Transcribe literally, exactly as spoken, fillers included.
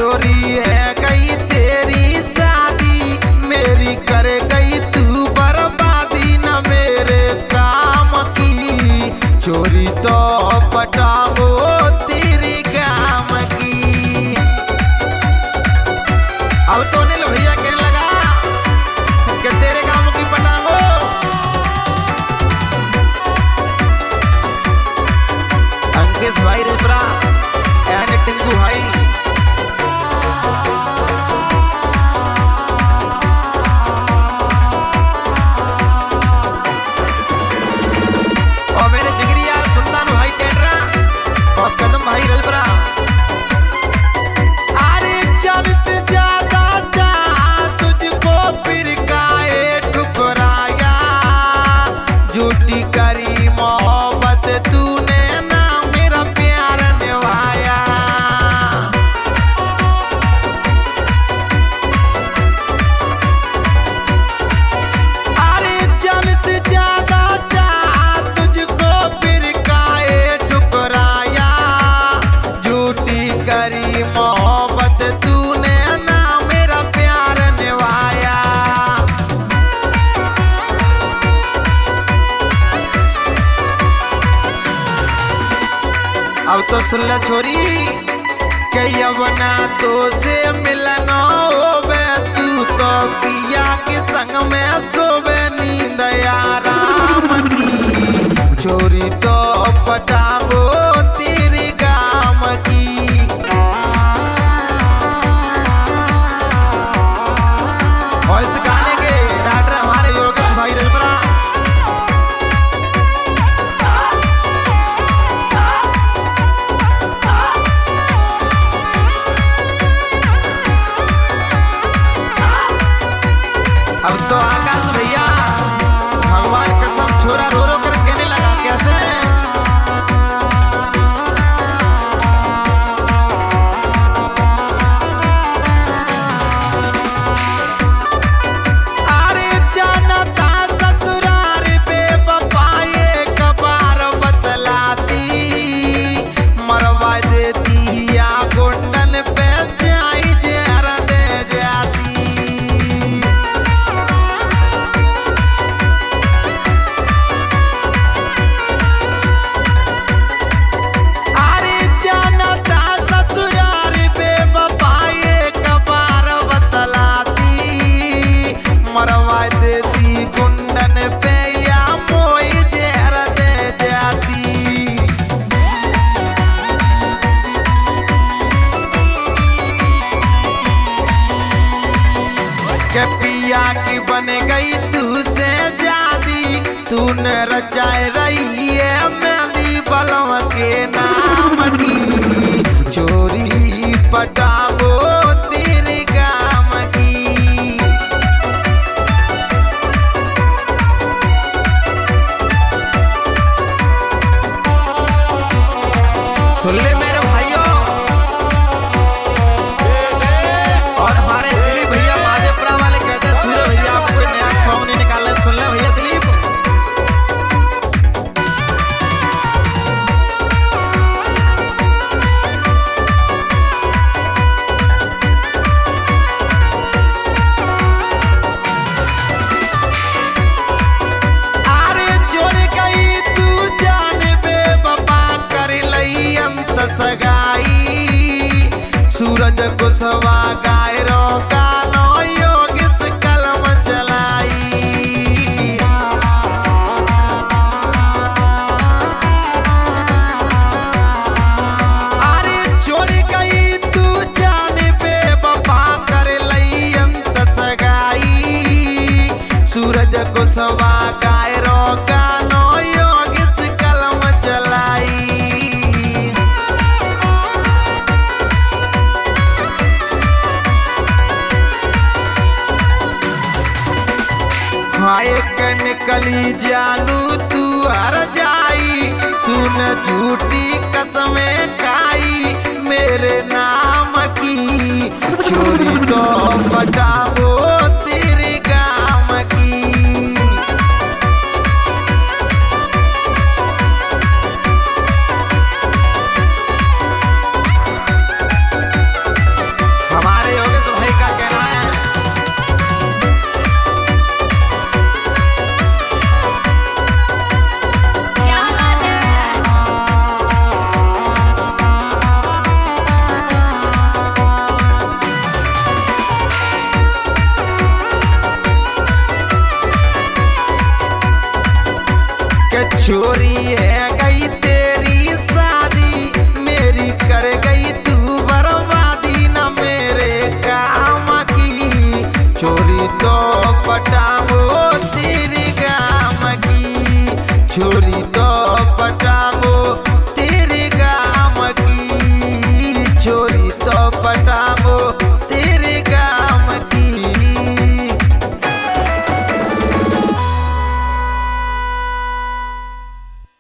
चोरी है गई तेरी शादी, मेरी कर गई तू बर्बादी न मेरे काम की। चोरी तो पटाओ तेरे काम की। अब तो नील भैया कहने लगा कि तेरे काम की पटाओ। अंकित भाई रिपरा एंड टिंकू भाई और मेरे जिगरी यार सुल्तान भाई टेटरा और कदम भाई रिपरा। अरे चल से ज्यादा जा तुझको फिर काहे ठुकराया, झूठी करी मोहब्बत तूने ना मेरा प्यार निभाया। अरे चल से ज्यादा जा तुझको फिर काहे ठुकराया, झूठी करी मोहब्बत तूने ना मेरा प्यार निभाया। अब तो सुन ले छोरी के यवना तो से मिलना होवे, तू तो पिया के संग में सोवे नींद आराम की। चोरी तो पटाओ तेरे काम की। और इस गाने के राइटर हमारे योगेश भाई रिपरा। अब तो आकाश भैया भगवान कसम छोरा रो रो कर कहने लगा कैसे। अरे जाना था ससुराल बेवफाए कबार बतलाती, मरवा देती या गुंडन पे जाई जहर दे जाती। अरे जाना था ससुराल बेवफाए कबार बतलाती, मरवा देती गुंडन पे या मोई जहर दे जाती। के पिया की बन गई तू से जादी, तूने रचाए रही है मेहंदी बलम के नाम की। चोरी पटाओ तेरे काम की। सुन ले मेरे भाइयों और हमारे दिलीप भैया महादेवपुरा वाले कहते हैं सूर्य भैया आपको कोई नया सॉन्ग नहीं निकालना। सुन ले भैया दिलीप। अरे छोड़ गई तू जान बेवफा कर लई अंत सगाई, सूरज कुशवा गाय रो गानो योगिस कलम चलाई। अरे छोड़ गई तू जान बेवफा कर लई अंत सगाई, सूरज कुशवा गाय रो गानो योगिस कलम चलाई। खाए के निकली जानू तू हर जाई, तूने झूठी कसमें खाई मेरे नाम की। चोरी तो पटाओ